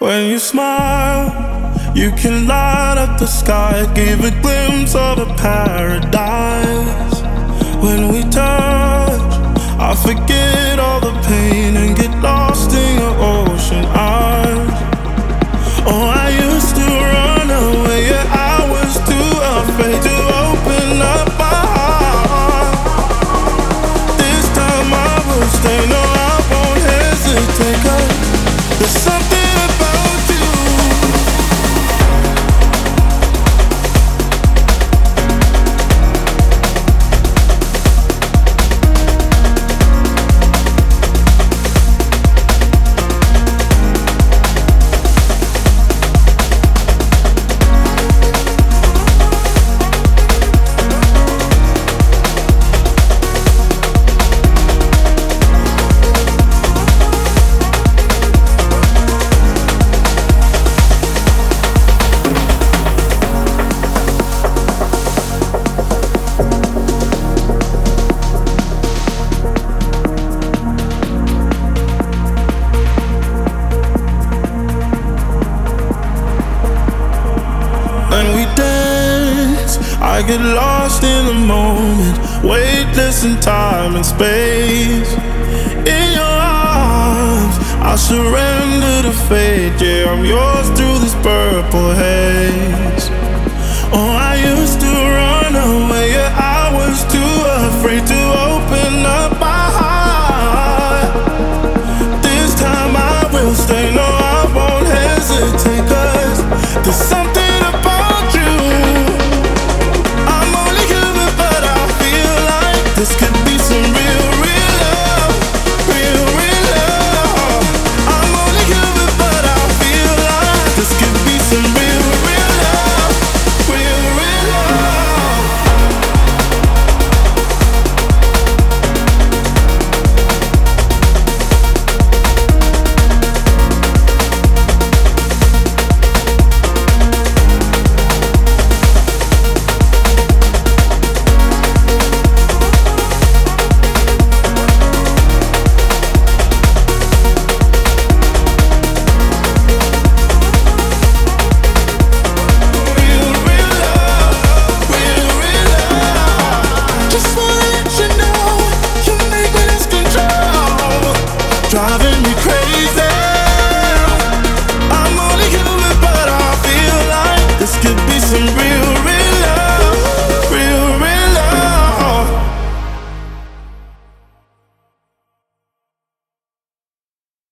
When you smile, you can light up the sky, give a glimpse of a paradise. When we touch, I forget all the pain and get lost in your ocean eyes. Oh, I used to run away, yeah, I was too afraid to open up my heart. This time I will stay, no, I won't hesitate, 'cause there's something about you. When we dance, I get lost in the moment, weightless in time and space. In your arms, I surrender to fate. Yeah, I'm yours through this purple haze. Oh, I used